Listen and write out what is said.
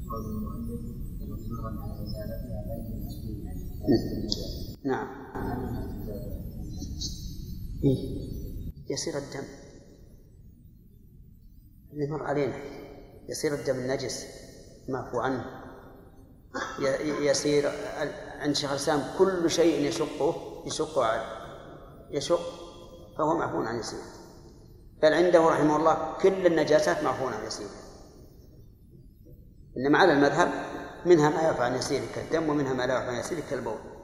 نعم. يصير الدم اللي مر علينا، يصير الدم النجس معفو عنه، يصير عند شيخ الإسلام كل شيء يشق فهو معفو عن يسير، بل عنده رحمه الله كل النجاسات معفو عن يسير، إنما على المذهب منها ما يعفو عن يسير كالدم ومنها ما لا يعفو عن يسير كالبول.